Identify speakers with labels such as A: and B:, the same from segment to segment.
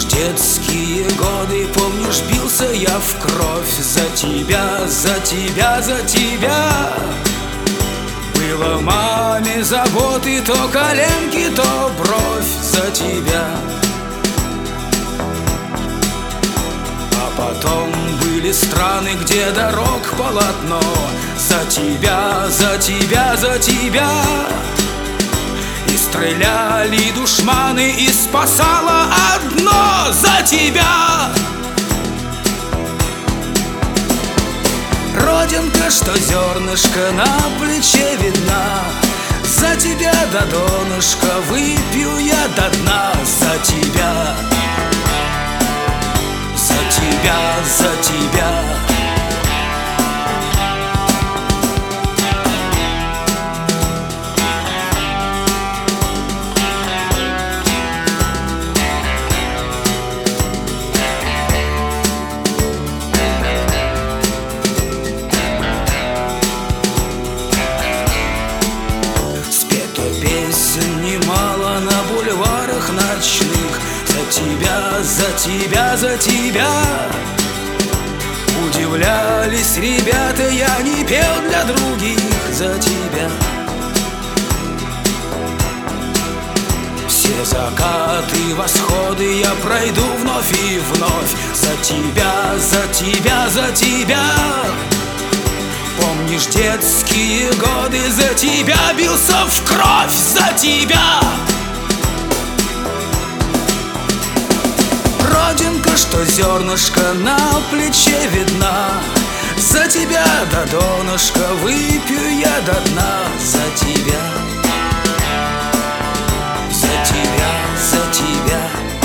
A: детские годы, помнишь, бился я в кровь за тебя, за тебя, за тебя. Было маме заботы, то коленки, то бровь за тебя. А потом были страны, где дорог полотно. За тебя, за тебя, за тебя. И стреляли душманы, и спасало одно: за тебя. Родинка, что зернышко на плече видна, за тебя до донышка выпью я до дна. За тебя, за тебя, за тебя. Немало на бульварах ночных. За тебя, за тебя, за тебя. Удивлялись ребята, я не пел для других. За тебя. Все закаты, восходы я пройду вновь и вновь. За тебя, за тебя, за тебя. Помнишь детские годы, за тебя бился в кровь, за тебя. Родинка, что зернышко на плече видна, за тебя до донышка выпью я до дна. За тебя, за тебя, за тебя.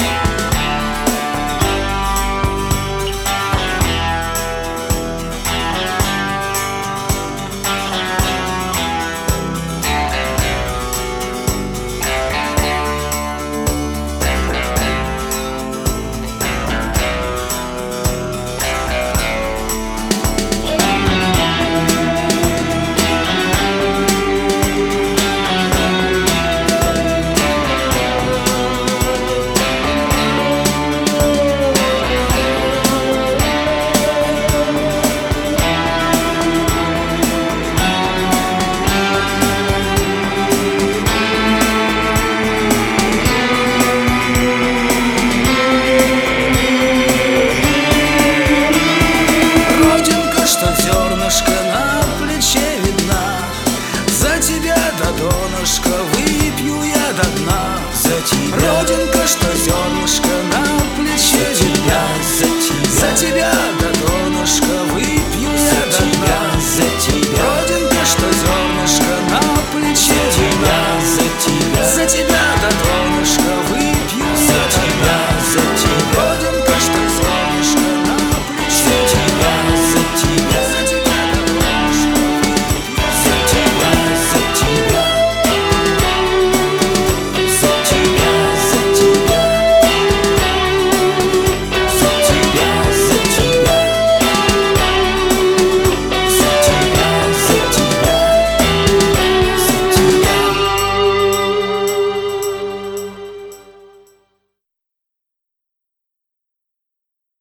A: Донышко выпью я до дна. За тебя. Родинка, что зернышко на плече видна. За тебя, за тебя.